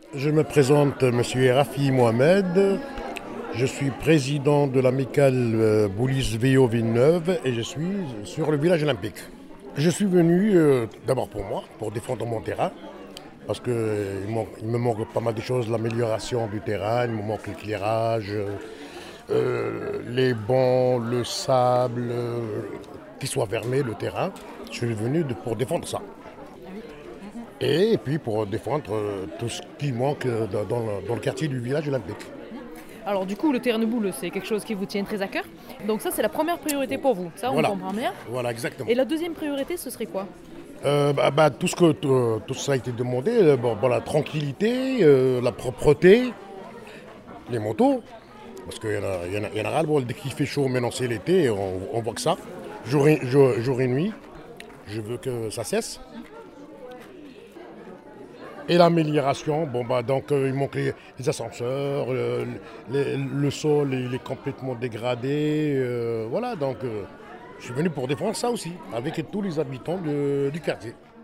Je me présente, Monsieur Rafi Mohamed. Je suis président de l'amicale Boulis VO Villeneuve et je suis sur le village olympique. Je suis venu d'abord pour moi, pour défendre mon terrain, parce qu'il me manque pas mal de choses, l'amélioration du terrain, il me manque l'éclairage, les bancs, le sable, qu'il soit fermé, le terrain. Je suis venu pour défendre ça. Et puis pour défendre tout ce qui manque dans le quartier du village olympique. Alors du coup, le terrain de boule, c'est quelque chose qui vous tient très à cœur. Donc ça, c'est la première priorité pour vous. Ça, on Voilà, comprend bien. voilà exactement. Et la deuxième priorité, ce serait quoi? Tout ça a été demandé, bon, la tranquillité, la propreté, les motos, parce qu'il y en a ras-le-bol. Dès qu'il fait chaud, maintenant c'est l'été, on voit que ça, jour et nuit, je veux que ça cesse. Et l'amélioration, il manque les ascenseurs, le sol il est complètement dégradé, voilà, je suis venu pour défendre ça aussi, avec tous les habitants du quartier.